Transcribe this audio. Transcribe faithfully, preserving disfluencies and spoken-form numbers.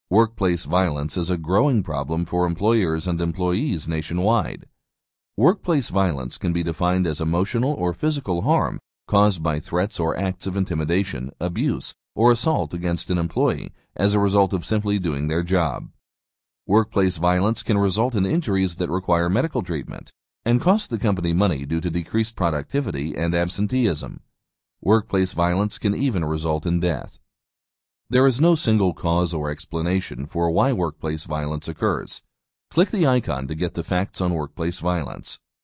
Workplace violence is a growing problem for employers and employees nationwide. Workplace violence can be defined as emotional or physical harm caused by threats or acts of intimidation, abuse, or assault against an employee as a result of simply doing their job. Workplace violence can result in injuries that require medical treatment and cost the company money due to decreased productivity and absenteeism. Workplace violence can even result in death. There is no single cause or explanation for why workplace violence occurs. Click the icon to get the facts on workplace violence.